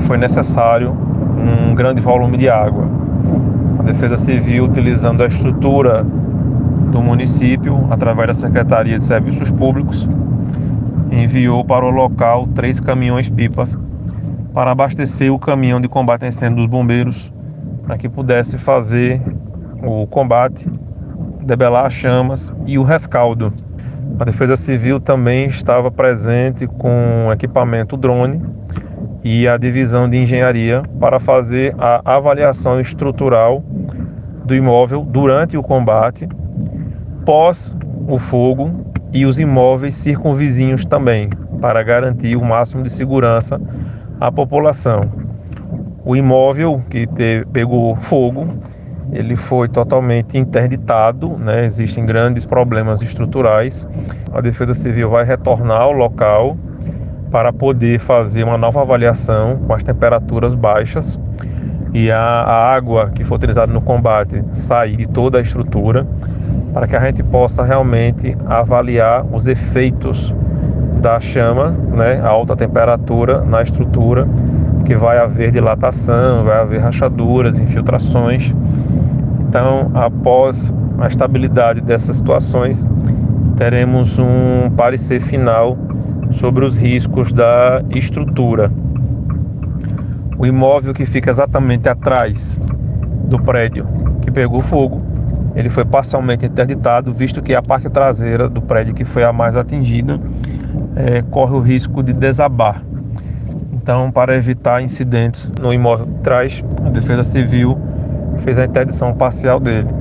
foi necessário um grande volume de água. A Defesa Civil, utilizando a estrutura do município, através da Secretaria de Serviços Públicos, enviou para o local 3 caminhões-pipas para abastecer o caminhão de combate a incêndio dos bombeiros, para que pudesse fazer o combate, debelar as chamas e o rescaldo. A Defesa Civil também estava presente com equipamento drone e a divisão de engenharia para fazer a avaliação estrutural do imóvel durante o combate, pós o fogo, e os imóveis circunvizinhos também, para garantir o máximo de segurança à população. O imóvel que pegou fogo, ele foi totalmente interditado, né? Existem grandes problemas estruturais. A Defesa Civil vai retornar ao local para poder fazer uma nova avaliação com as temperaturas baixas e a água que for utilizada no combate sair de toda a estrutura, para que a gente possa realmente avaliar os efeitos da chama, né, a alta temperatura na estrutura, que vai haver dilatação, vai haver rachaduras, infiltrações. Então, após a estabilidade dessas situações, teremos um parecer final sobre os riscos da estrutura. O imóvel que fica exatamente atrás do prédio que pegou fogo, ele foi parcialmente interditado, visto que a parte traseira do prédio, que foi a mais atingida, corre o risco de desabar. Então, para evitar incidentes no imóvel de trás, a Defesa Civil fez a interdição parcial dele.